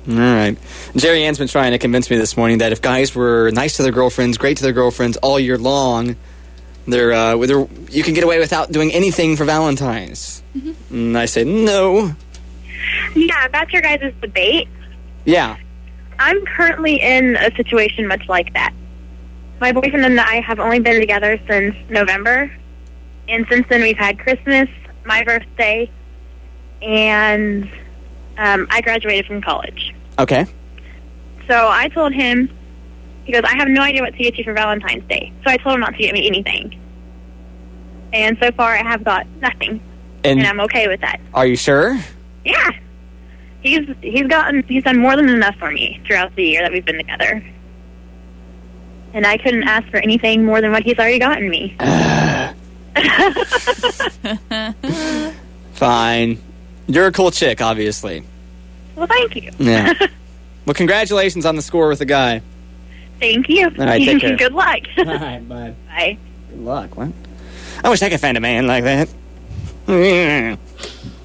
All right. Jerry Ann's been trying to convince me this morning that if guys were nice to their girlfriends, great to their girlfriends all year long, you can get away without doing anything for Valentine's. Mm-hmm. And I say, no. Yeah, that's your guys' debate. Yeah. I'm currently in a situation much like that. My boyfriend and I have only been together since November. And since then, we've had Christmas, my birthday, and I graduated from college. Okay. So I told him, he goes, I have no idea what to get you for Valentine's Day. So I told him not to get me anything. And so far, I have got nothing. And I'm okay with that. Are you sure? Yeah. He's done more than enough for me throughout the year that we've been together. And I couldn't ask for anything more than what he's already gotten me. Fine. You're a cool chick, obviously. Well, thank you. Yeah. Well, congratulations on the score with the guy. Thank you. All right, take care. Good luck. All right, bye. Bye. Good luck. What? I wish I could find a man like that.